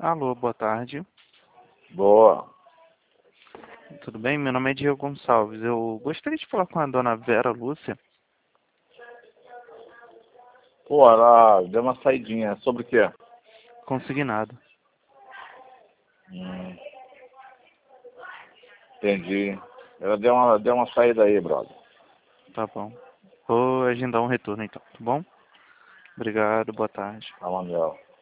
Alô, boa tarde. Boa. Tudo bem? Meu nome é Diego Gonçalves. Eu gostaria de falar com a dona Vera Lúcia. Pô, ela deu uma saidinha. Sobre o quê? Consignado. Hum, entendi. Ela deu uma saída aí, brother. Tá bom. Vou agendar um retorno então, tá bom? Obrigado, boa tarde. Tá, Manuel.